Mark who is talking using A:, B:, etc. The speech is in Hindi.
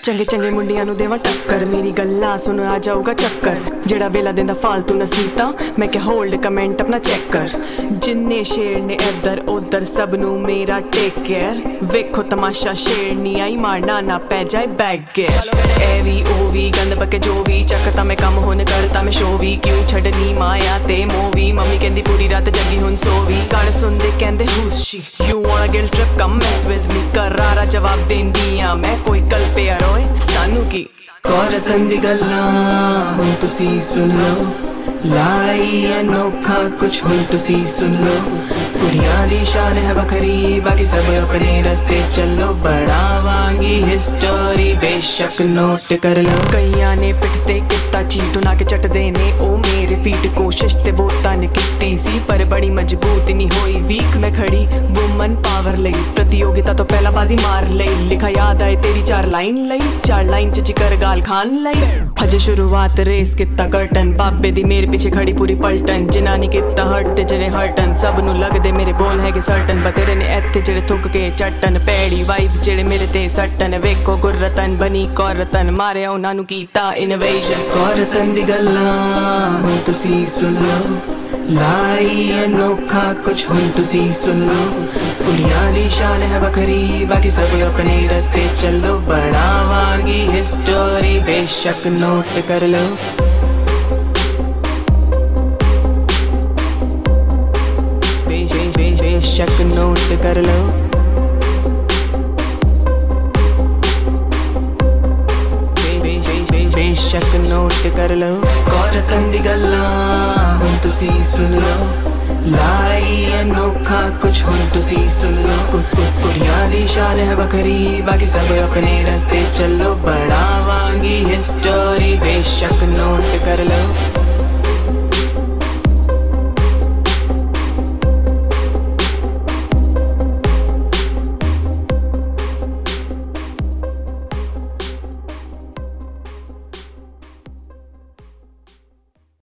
A: चंगे चंगे मुंडियां नू देवां टक्कर, मेरी गल्लां सुन आ जाऊगा चक्कर। जेड़ा वेला देंदा फालतू नसीहतां, मैं क्या होल्ड कमेंट अपना चेक कर। जिन्ने शेर ने इधर उधर सब नू मेरा टेक केयर। वेखो तमाशा शेरनी आई मारना ना पै जाए बैग गेयर। ए वी ओ वी गंद बके जो भी चकता मैं कम होने करता मैं शो भी। क्यों छड़नी माया ते मूवी, मम्मी कहंदी पूरी रात जगी हुन सोवी। गाने सुनदे कहंदे who's she, you wanna guilt trip come mess with me। करारा जवाब देंदी आ मैं, कोई कल पे रोए सानू की।
B: औरतन दी गल्लां हुण तुसी सुन लो, लाई अनोखा कुछ हुण तुसी सुन लो। कुड़ियां दी शान है बखरी, बाकी सब अपने रस्ते चलो। बढ़ावांगी हिस्टोरी बेशक नोट कर लो।
A: कईयां ने पिटते किता चीटू ना के चटदे ने ओ मेरे फीट। कोशिश ते बोता ने कीती सी पर बड़ी मजबूत नहीं होई। वीक मैं खड़ी वुमन पावर लई, प्रतियोगिता तो पहला बाजी मार लई। लिखा याद आए तेरी 4 लाइन लई, 4 लाइन च जिकर गाल खान लई। हजे शुरुआत रेस किता कर्टन, बाबे दी मेरे पीछे खड़ी पूरी पलटन। जिनानी किता हटते जेड़े हटन, सब नू लगदे मेरे बोल है सर्टन। बतेरे ने इत्थे जेड़े थुक के चट्टन, पैड़ी वाइब्स जेड़े मेरे ते सट्टन। वेखो गुर्रतन बनी कौरतन, मारे उन्हां नू कीता इनोवेशन।
B: औरतन दी गल्लां हुण तुसी सुन लो, लाई अनोखा कुछ हुण तुसी सुन लो। कुड़ियां दी शान है बखरी, बाकी सब अपने रस्ते चलो। बढ़ावांगी हिस्टोरी बेशक नोट कर लो।
A: बेशक नोट कर लो। बेशक नोट कर लो।
B: औरतन दी गल्लां हुण तुसी सुन लो, लाई अनोखा कुछ हुण तुसी सुन लो। कुड़ियां दी शान है बखरी, बाकी सब अपने रस्ते चलो। बढ़ावांगी हिस्टोरी बेशक नोट कर लो।